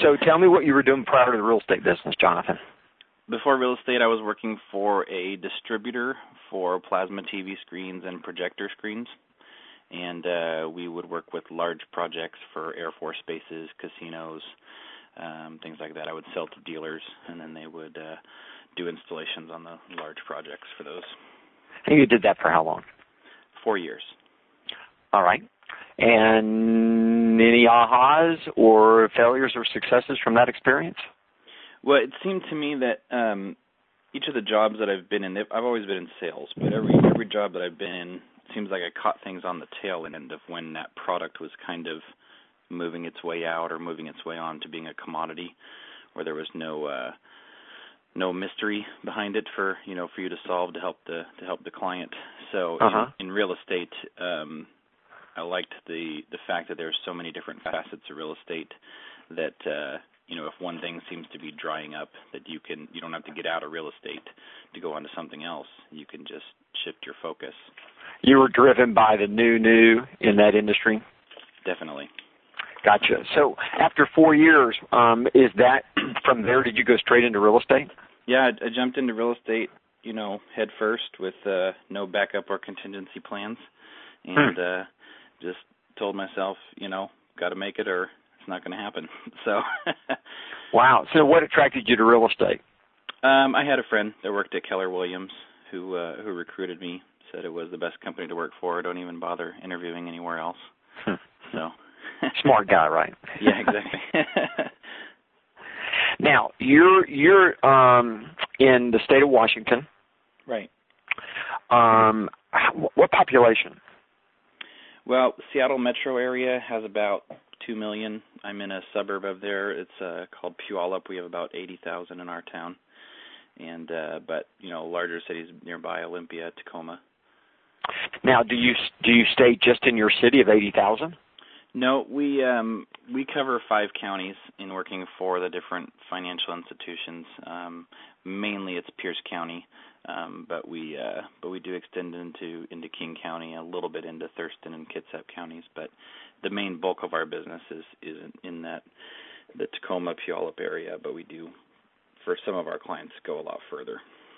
So tell me what you were doing prior to the real estate business, Jonathan. Before real estate, I was working for a distributor for plasma TV screens and projector screens. And we would work with large projects for Air Force bases, casinos, things like that. I would sell to dealers, and then they would do installations on the large projects for those. And you did that for how long? 4 years. All right. And any ahas or failures or successes from that experience? Well, it seemed to me that each of the jobs that I've been in, I've always been in sales, but every job that I've been in, it seems like I caught things on the tail end of when that product was kind of moving its way out or moving its way on to being a commodity, where there was no mystery behind it for you to solve to help the client. So in real estate, I liked the fact that there's so many different facets of real estate that if one thing seems to be drying up, that you don't have to get out of real estate to go on to something else. You can just shift your focus. You were driven by the new in that industry? Definitely. Gotcha. So after 4 years, is that from there, did you go straight into real estate? Yeah, I jumped into real estate, head first with no backup or contingency plans, and just told myself, got to make it or it's not going to happen. So. Wow. So what attracted you to real estate? I had a friend that worked at Keller Williams who recruited me, said it was the best company to work for. Don't even bother interviewing anywhere else. So. Smart guy, right? Yeah, exactly. Now, you're in the state of Washington. Right. What population? Well, Seattle metro area has about 2 million. I'm in a suburb of there. It's called Puyallup. We have about 80,000 in our town. And but larger cities nearby, Olympia, Tacoma. Now, do you stay just in your city of 80,000? No, we cover 5 counties in working for the different financial institutions. Mainly it's Pierce County, but we do extend into King County, a little bit into Thurston and Kitsap counties. But the main bulk of our business is in the Tacoma, Puyallup area. But we do, for some of our clients, go a lot further.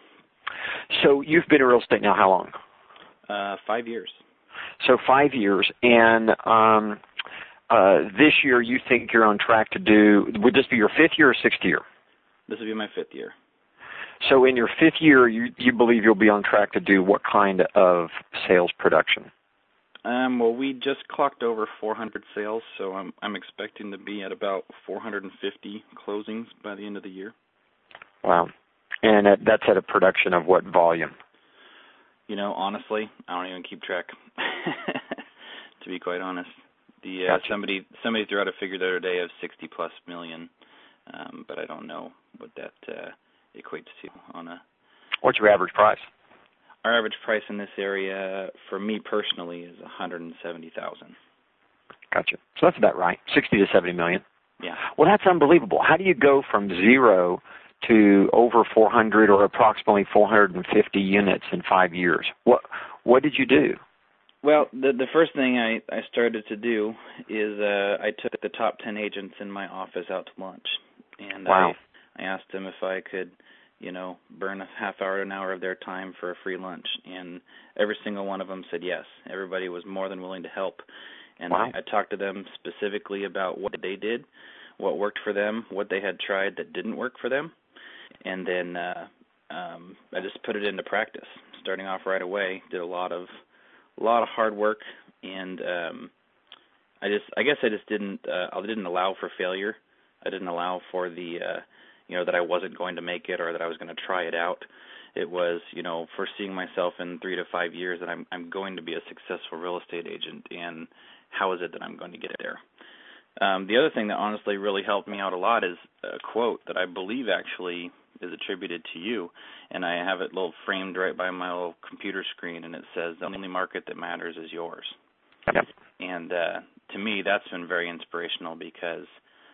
So you've been in real estate now how long? 5 years. So 5 years, and this year you think you're on track to do, would this be your 5th year or 6th year? This will be my 5th year. So in your 5th year, you believe you'll be on track to do what kind of sales production? Well, we just clocked over 400 sales, so I'm expecting to be at about 450 closings by the end of the year. Wow. And that's at a production of what volume? Honestly, I don't even keep track, to be quite honest. Gotcha. Somebody threw out a figure the other day of 60+ million, but I don't know what that equates to on a. What's your average price? Our average price in this area, for me personally, is $170,000. Gotcha. So that's about right, 60 to 70 million. Yeah. Well, that's unbelievable. How do you go from 0 to over 400 or approximately 450 units in 5 years? What did you do? Well, the first thing I started to do is I took the top 10 agents in my office out to lunch, and wow. I asked them if I could, burn a half hour to an hour of their time for a free lunch, and every single one of them said yes. Everybody was more than willing to help, and wow. I talked to them specifically about what they did, what worked for them, what they had tried that didn't work for them, and then I just put it into practice. Starting off right away, did a lot of hard work, and I guess I didn't allow for failure. I didn't allow for the that I wasn't going to make it or that I was going to try it out. It was foreseeing myself in 3 to 5 years that I'm going to be a successful real estate agent, and how is it that I'm going to get there? The other thing that honestly really helped me out a lot is a quote that I believe actually is attributed to you, and I have it little framed right by my little computer screen, and it says, the only market that matters is yours. Yep. And to me, that's been very inspirational because,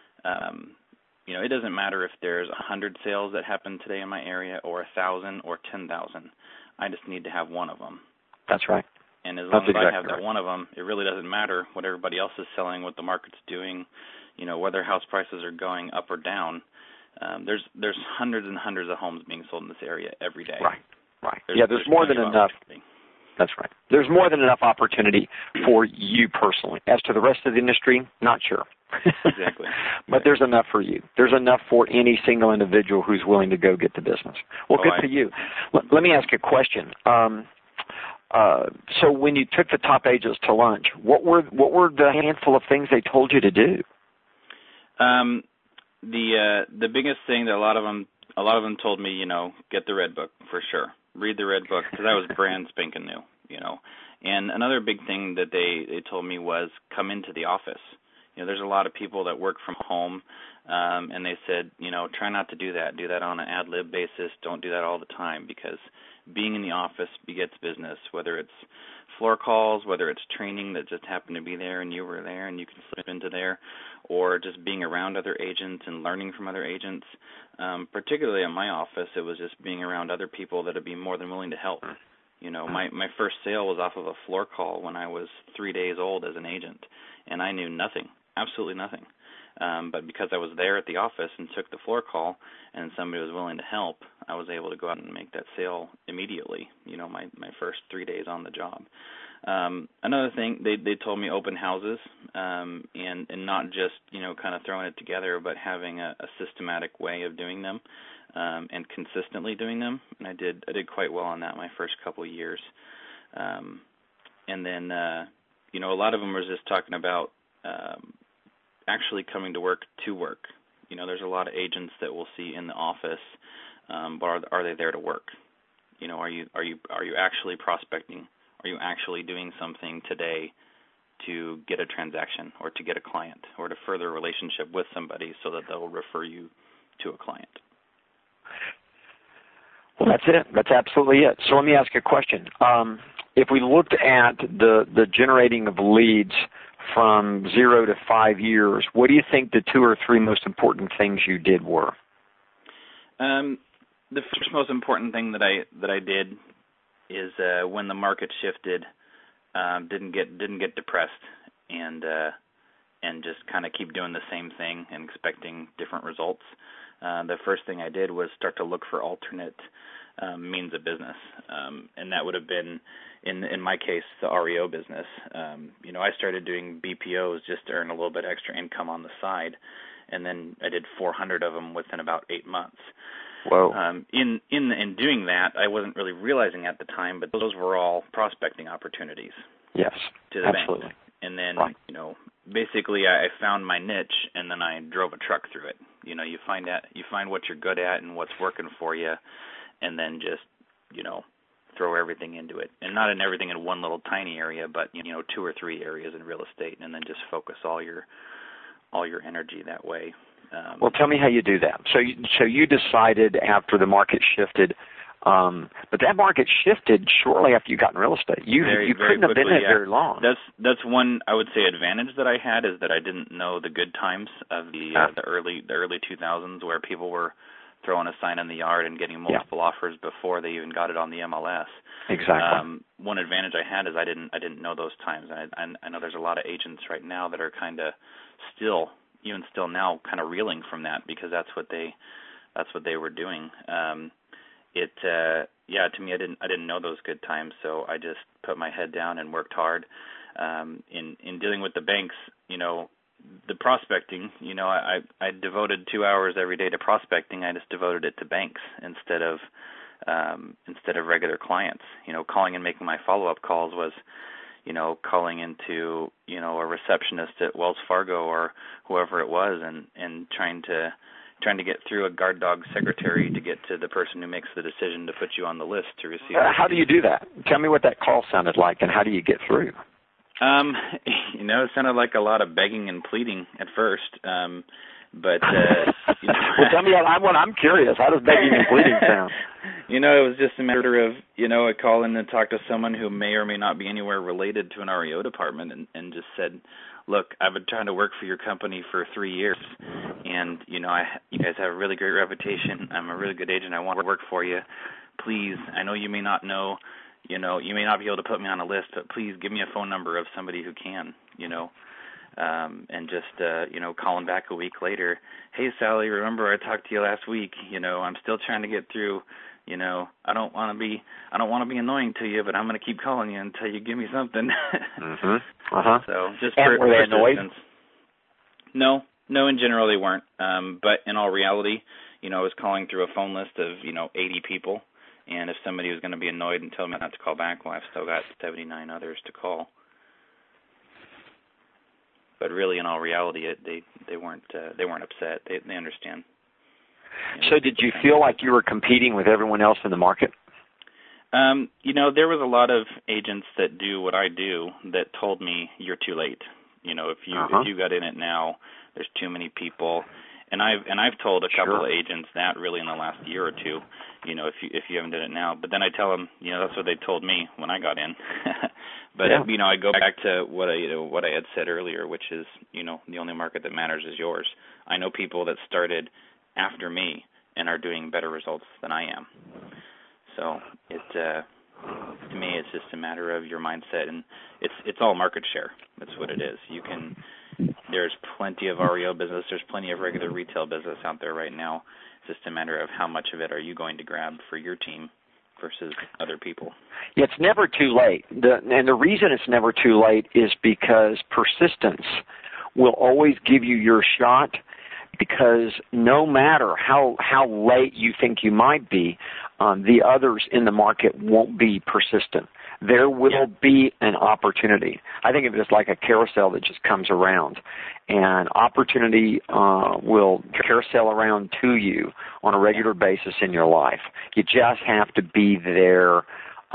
it doesn't matter if there's 100 sales that happen today in my area or 1,000 or 10,000. I just need to have one of them. That's right. And as long as I have that one of them, it really doesn't matter what everybody else is selling, what the market's doing. whether house prices are going up or down, there's hundreds and hundreds of homes being sold in this area every day. Right. There's more than enough. That's right. There's more than enough opportunity for you personally. As to the rest of the industry, not sure. Exactly. But there's enough for you. There's enough for any single individual who's willing to go get the business. Well, good for you. Let me ask you a question. So when you took the top agents to lunch, what were the handful of things they told you to do? The biggest thing that a lot of them told me, get the Red Book for sure. Read the Red Book, because I was brand spanking new, And another big thing that they told me was come into the office. There's a lot of people that work from home, and they said, try not to do that. Do that on an ad lib basis. Don't do that all the time, because being in the office begets business, whether it's floor calls, whether it's training that just happened to be there and you were there and you can slip into there, or just being around other agents and learning from other agents. Particularly in my office, it was just being around other people that would be more than willing to help. My first sale was off of a floor call when I was 3 days old as an agent, and I knew nothing, absolutely nothing. But because I was there at the office and took the floor call and somebody was willing to help, I was able to go out and make that sale immediately, my first 3 days on the job. Another thing, they told me open houses, and not just, kind of throwing it together, but having a systematic way of doing them, and consistently doing them. And I did quite well on that my first couple of years. And then, a lot of them was just talking about, actually coming to work. There's a lot of agents that we'll see in the office, but are they there to work? Are you actually prospecting? Are you actually doing something today to get a transaction or to get a client or to further a relationship with somebody so that they'll refer you to a client? Well, that's it. That's absolutely it. So let me ask you a question. If we looked at the generating of leads from 0 to 5 years, what do you think the 2 or 3 most important things you did were? The first most important thing that I did is when the market shifted, didn't get depressed and just kind of keep doing the same thing and expecting different results. The first thing I did was start to look for alternate means of business, and that would have been, in my case, the REO business. I started doing BPOs just to earn a little bit extra income on the side, and then I did 400 of them within about 8 months. Whoa. In doing that, I wasn't really realizing at the time, but those were all prospecting opportunities. Yes, to the absolutely. bank. And then, right. Basically I found my niche, and then I drove a truck through it. You find what you're good at and what's working for you, and then just, throw everything into it. And not in everything in one little tiny area, but 2 or 3 areas in real estate, and then just focus all your energy that way. Well, tell me how you do that. So you decided after the market shifted, but that market shifted shortly after you got in real estate. You couldn't have been in it very long. That's one, I would say, advantage that I had, is that I didn't know the good times of the early 2000s, where people were throwing a sign in the yard and getting multiple offers before they even got it on the MLS. Exactly. One advantage I had is I didn't know those times. I know there's a lot of agents right now that are kind of still now kind of reeling from that, because that's what they were doing. To me, I didn't know those good times, so I just put my head down and worked hard. In dealing with the banks, the prospecting, I devoted 2 hours every day to prospecting. I just devoted it to banks instead of regular clients. Calling and making my follow-up calls was, calling into, a receptionist at Wells Fargo or whoever it was, and trying to get through a guard dog secretary to get to the person who makes the decision to put you on the list to receive. How do you do that? Tell me what that call sounded like, and how do you get through? It sounded like a lot of begging and pleading at first, but well, tell me. I'm curious. How does begging and pleading sound? It was just a matter of I call in and talk to someone who may or may not be anywhere related to an REO department, and just said, look, I've been trying to work for your company for 3 years, and you guys have a really great reputation. I'm a really good agent. I want to work for you. Please, I know you may not know. You may not be able to put me on a list, but please give me a phone number of somebody who can. and just calling back a week later, hey Sally, remember I talked to you last week? I'm still trying to get through. I don't want to be annoying to you, but I'm going to keep calling you until you give me something. So just were they annoyed? No, in general they weren't. But in all reality, I was calling through a phone list of 80 people, and if somebody was going to be annoyed and tell me not to call back, well, I've still got 79 others to call. But really, in all reality, they weren't upset. They understand. So did you feel like you were competing with everyone else in the market? There was a lot of agents that do what I do that told me you're too late. If you got in it now, there's too many people. And I've told a couple of agents that really in the last year or two, if you haven't done it now. But then I tell them, that's what they told me when I got in. But I go back to what I had said earlier, which is the only market that matters is yours. I know people that started after me and are doing better results than I am. So to me, it's just a matter of your mindset, and it's all market share. That's what it is. There's plenty of REO business. There's plenty of regular retail business out there right now. It's just a matter of how much of it are you going to grab for your team versus other people. Yeah, it's never too late. And the reason it's never too late is because persistence will always give you your shot, because no matter how late you think you might be, the others in the market won't be persistent. There will be an opportunity. I think of it as like a carousel that just comes around, and opportunity will carousel around to you on a regular basis in your life. You just have to be there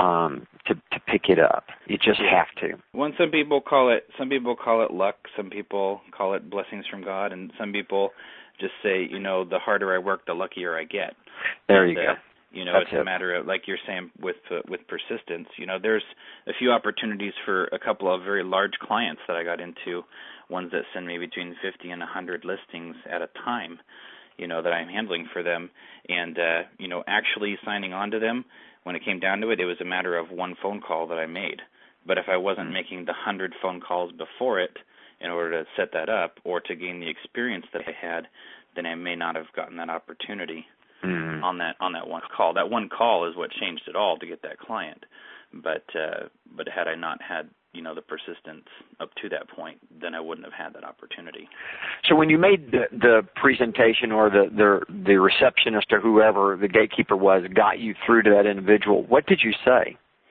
to pick it up. You just have to. Well, some people call it luck. Some people call it blessings from God, and some people just say, the harder I work, the luckier I get. There you go. It's a matter of, like you're saying, with persistence. There's a few opportunities for a couple of very large clients that I got into, ones that send me between 50 and 100 listings at a time, that I'm handling for them. And, actually signing on to them, when it came down to it, it was a matter of one phone call that I made. But if I wasn't making the 100 phone calls before it in order to set that up or to gain the experience that I had, then I may not have gotten that opportunity. On that one call. That one call is what changed it all to get that client. But had I not had the persistence up to that point, then I wouldn't have had that opportunity. So when you made the presentation, or the receptionist or whoever the gatekeeper was got you through to that individual, what did you say?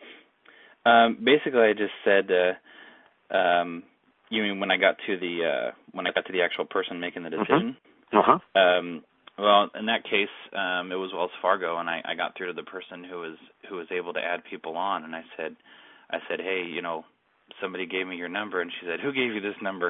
Basically, I just said, you mean when I got to the actual person making the decision? Well, in that case, it was Wells Fargo, and I got through to the person who was able to add people on, and I said, hey, somebody gave me your number, and she said, who gave you this number?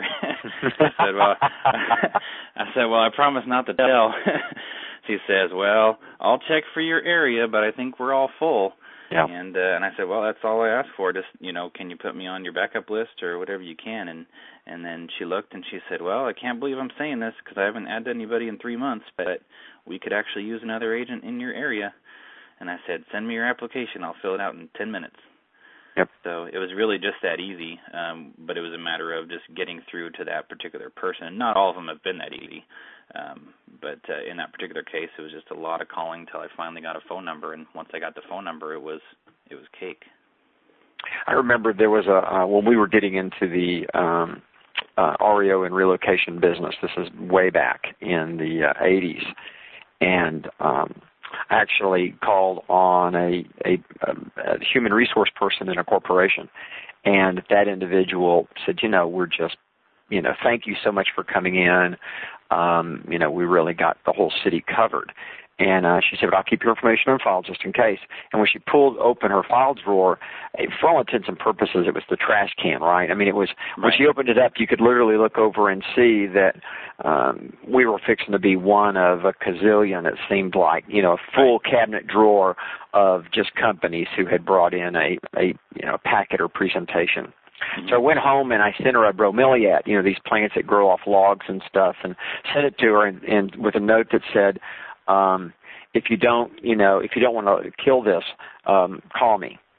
I said, well, I promise not to tell. She says, well, I'll check for your area, but I think we're all full. Yeah. And I said, well, that's all I asked for. Just, can you put me on your backup list or whatever you can? And then she looked and she said, well, I can't believe I'm saying this because I haven't added anybody in 3 months, but we could actually use another agent in your area. And I said, send me your application. I'll fill it out in 10 minutes. Yep. So it was really just that easy, but it was a matter of just getting through to that particular person. Not all of them have been that easy, but in that particular case, it was just a lot of calling until I finally got a phone number, and once I got the phone number, it was cake. I remember there was when we were getting into the REO and relocation business, this is way back in the 80s, and I actually called on a human resource person in a corporation, and that individual said, we're just, thank you so much for coming in. We really got the whole city covered. And she said, I'll keep your information on file just in case. And when she pulled open her file drawer, for all intents and purposes, it was the trash can, right? I mean, it was, when she opened it up, you could literally look over and see that we were fixing to be one of a gazillion, it seemed like, a full cabinet drawer of just companies who had brought in a packet or presentation. So I went home and I sent her a bromeliad, these plants that grow off logs and stuff, and sent it to her and with a note that said, if you don't want to kill this, call me.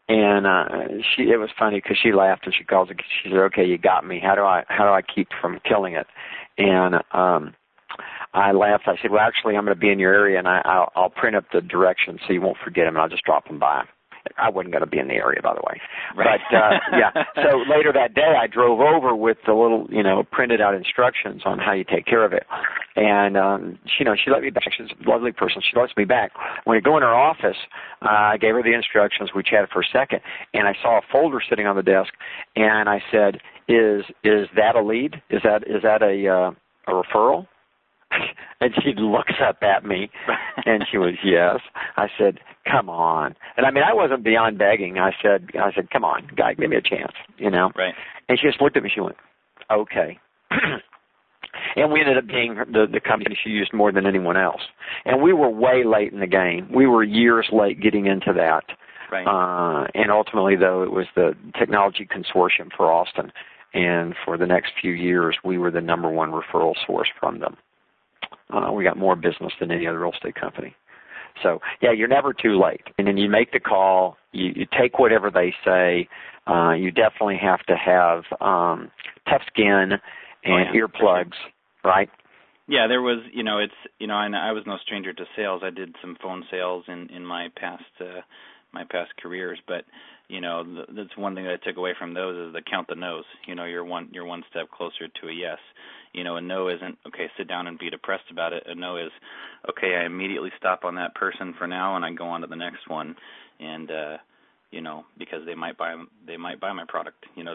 And it was funny because she laughed and she calls it. She said, "Okay, you got me. How do I keep from killing it?" And I laughed. I said, "Well, actually, I'm going to be in your area, and I'll print up the directions so you won't forget them, and I'll just drop them by." I wasn't going to be in the area, by the way. Right. But, yeah. So later that day, I drove over with the little, printed out instructions on how you take care of it. And, she let me back. She's a lovely person. She lets me back. When I go in her office, I gave her the instructions. We chatted for a second, and I saw a folder sitting on the desk, and I said, is that a lead? Is that a referral? And she looks up at me, and she was, yes. I said, come on. And I wasn't beyond begging. I said, come on, guy, give me a chance, Right. And she just looked at me. She went, okay. And we ended up being the company she used more than anyone else. And we were way late in the game. We were years late getting into that. Right. And ultimately, though, it was the Technology Consortium for Austin. And for the next few years, we were the number one referral source from them. We got more business than any other real estate company. So, yeah, you're never too late. And then you make the call. You take whatever they say. You definitely have to have tough skin and earplugs, right? Yeah, there was, and I was no stranger to sales. I did some phone sales in my past careers, but that's one thing that I took away from those is the count the no's. You're one step closer to a yes. A no isn't okay. Sit down and be depressed about it. A no is okay. I immediately stop on that person for now, and I go on to the next one, and because they might buy my product. They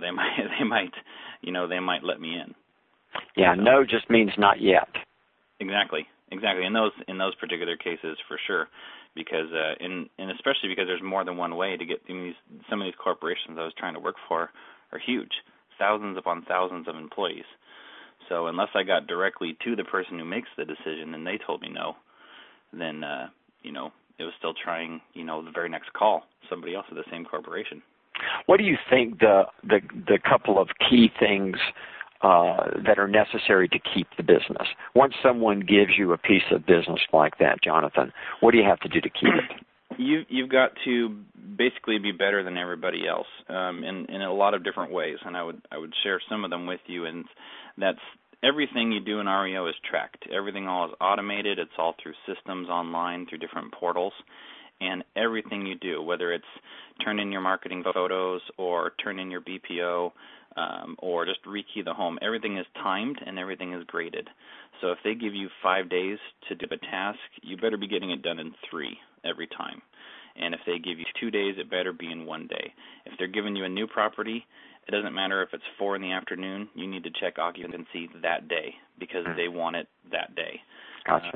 might let me in. Yeah, no just means not yet. Exactly. In those particular cases, for sure, because and especially because there's more than one way to get some of these corporations I was trying to work for are huge, thousands upon thousands of employees. So unless I got directly to the person who makes the decision and they told me no, then it was still trying the very next call, somebody else at the same corporation. What do you think the couple of key things that are necessary to keep the business? Once someone gives you a piece of business like that, Jonathan, what do you have to do to keep it? You've got to basically be better than everybody else in a lot of different ways, and I would share some of them with you. And that's everything you do in REO is tracked. Everything all is automated. It's all through systems online, through different portals. And everything you do, whether it's turn in your marketing photos or turn in your BPO or just rekey the home, everything is timed and everything is graded. So if they give you 5 days to do a task, you better be getting it done in 3 every time. And if they give you 2 days, it better be in 1 day. If they're giving you a new property, it doesn't matter if it's 4 in the afternoon, you need to check occupancy that day because they want it that day. Gotcha.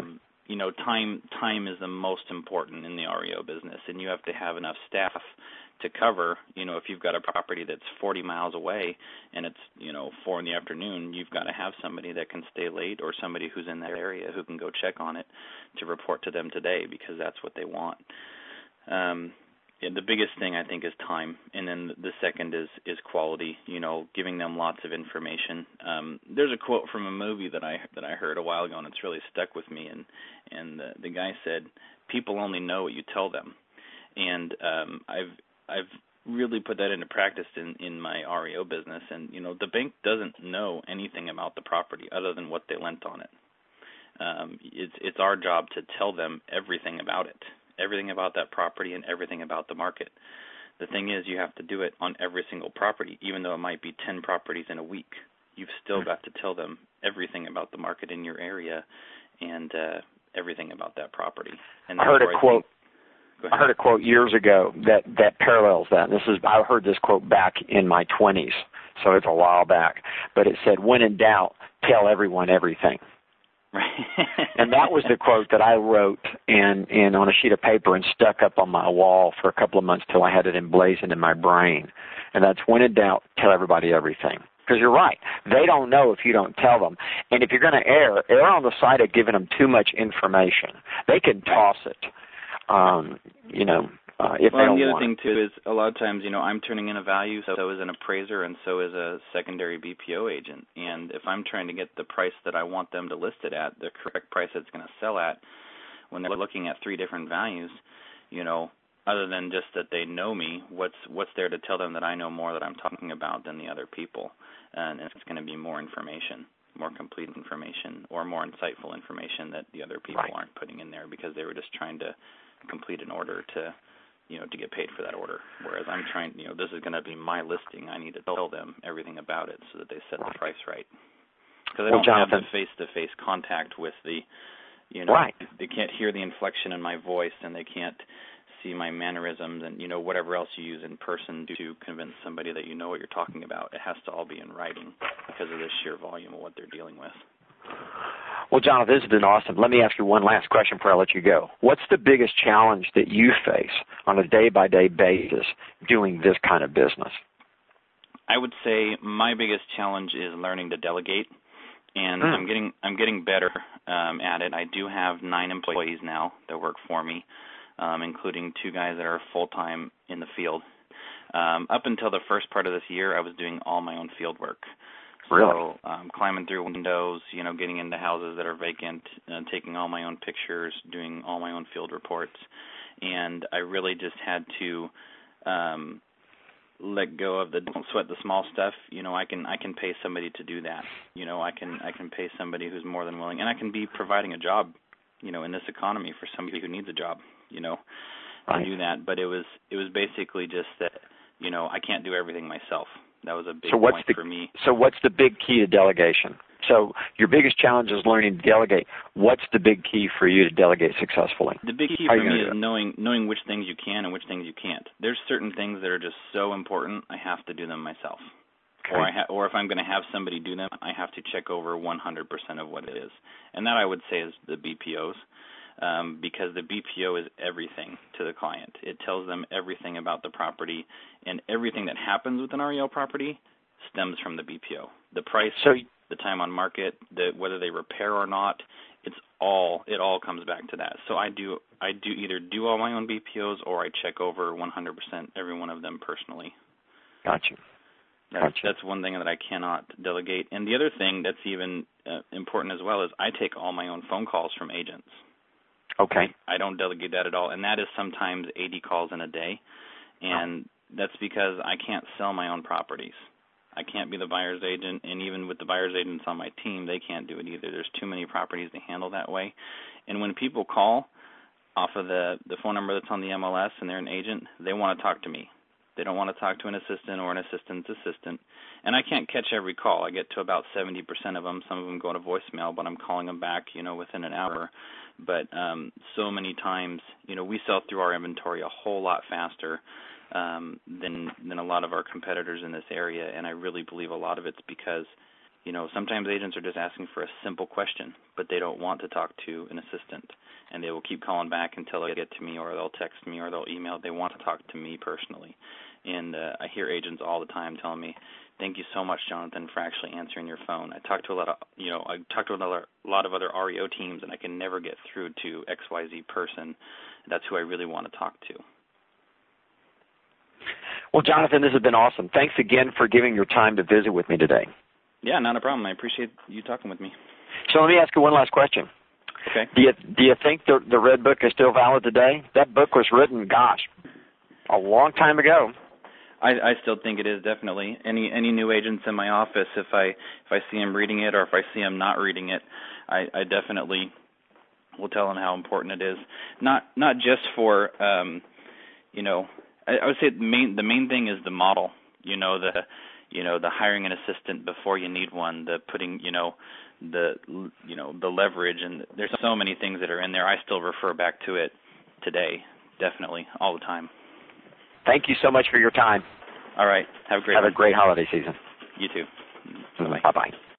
Time is the most important in the REO business, and you have to have enough staff to cover, if you've got a property that's 40 miles away and it's, 4 in the afternoon, you've got to have somebody that can stay late or somebody who's in that area who can go check on it to report to them today because that's what they want. The biggest thing I think is time, and then the second is quality. Giving them lots of information. There's a quote from a movie that I heard a while ago, and it's really stuck with me. And the guy said, "People only know what you tell them," and I've really put that into practice in my REO business. And the bank doesn't know anything about the property other than what they lent on it. It's our job to tell them everything about it. Everything about that property and everything about the market. The thing is, you have to do it on every single property, even though it might be 10 properties in a week. You've still got to tell them everything about the market in your area and everything about that property. And I heard a quote years ago that parallels that. I heard this quote back in my 20s, so it's a while back. But it said, "When in doubt, tell everyone everything." And that was the quote that I wrote and on a sheet of paper and stuck up on my wall for a couple of months till I had it emblazoned in my brain. And that's, when in doubt, tell everybody everything. Because you're right. They don't know if you don't tell them. And if you're going to err on the side of giving them too much information. They can toss it, if they don't the other want thing, too, is a lot of times, I'm turning in a value, so is an appraiser, and so is a secondary BPO agent. And if I'm trying to get the price that I want them to list it at, the correct price it's going to sell at, when they're looking at 3 different values, other than just that they know me, what's there to tell them that I know more that I'm talking about than the other people? And it's going to be more information, more complete information, or more insightful information that the other people aren't putting in there because they were just trying to complete an order to get paid for that order. Whereas I'm trying, this is going to be my listing. I need to tell them everything about it so that they set the price right. Because I don't have the face-to-face contact with the, they can't hear the inflection in my voice, and they can't see my mannerisms and, whatever else you use in person to convince somebody that you know what you're talking about. It has to all be in writing because of the sheer volume of what they're dealing with. Well, Jonathan, this has been awesome. Let me ask you one last question before I let you go. What's the biggest challenge that you face on a day-by-day basis doing this kind of business? I would say my biggest challenge is learning to delegate, and I'm getting better at it. I do have 9 employees now that work for me, including 2 guys that are full-time in the field. Up until the first part of this year, I was doing all my own field work. Really? So climbing through windows, getting into houses that are vacant, taking all my own pictures, doing all my own field reports. And I really just had to let go of the don't sweat the small stuff. I can pay somebody to do that. I can pay somebody who's more than willing, and I can be providing a job, in this economy for somebody who needs a job, to do that. But it was basically just that, I can't do everything myself. That was a big point for me. So what's the big key to delegation? So your biggest challenge is learning to delegate. What's the big key for you to delegate successfully? The big key for me is knowing which things you can and which things you can't. There's certain things that are just so important, I have to do them myself. Okay. Or if I'm going to have somebody do them, I have to check over 100% of what it is. And that I would say is the BPOs. Because the BPO is everything to the client. It tells them everything about the property, and everything that happens with an REO property stems from the BPO. The price, the time on market, whether they repair or not, it all comes back to that. So I either do all my own BPOs or I check over 100% every one of them personally. Gotcha. That's one thing that I cannot delegate. And the other thing that's even important as well is I take all my own phone calls from agents. Okay. I don't delegate that at all, and that is sometimes 80 calls in a day, and that's because I can't sell my own properties. I can't be the buyer's agent, and even with the buyer's agents on my team, they can't do it either. There's too many properties to handle that way. And when people call off of the phone number that's on the MLS and they're an agent, they want to talk to me. They don't want to talk to an assistant or an assistant's assistant. And I can't catch every call. I get to about 70% of them. Some of them go to voicemail, but I'm calling them back, within an hour. But so many times, we sell through our inventory a whole lot faster than a lot of our competitors in this area. And I really believe a lot of it's because, sometimes agents are just asking for a simple question, but they don't want to talk to an assistant. And they will keep calling back until they get to me, or they'll text me, or they'll email. They want to talk to me personally. And I hear agents all the time telling me, "Thank you so much, Jonathan, for actually answering your phone. I talked to a lot of other REO teams, and I can never get through to XYZ person. That's who I really want to talk to." Well, Jonathan, this has been awesome. Thanks again for giving your time to visit with me today. Yeah, not a problem. I appreciate you talking with me. So let me ask you one last question. Okay. Do you think the Red Book is still valid today? That book was written, a long time ago. I still think it is, definitely. Any new agents in my office, if I see them reading it or if I see them not reading it, I definitely will tell them how important it is. Not just for I would say the main thing is the model. The hiring an assistant before you need one, the putting the leverage, and there's so many things that are in there. I still refer back to it today, definitely, all the time. Thank you so much for your time. All right. Have a great holiday season. You too. Bye-bye.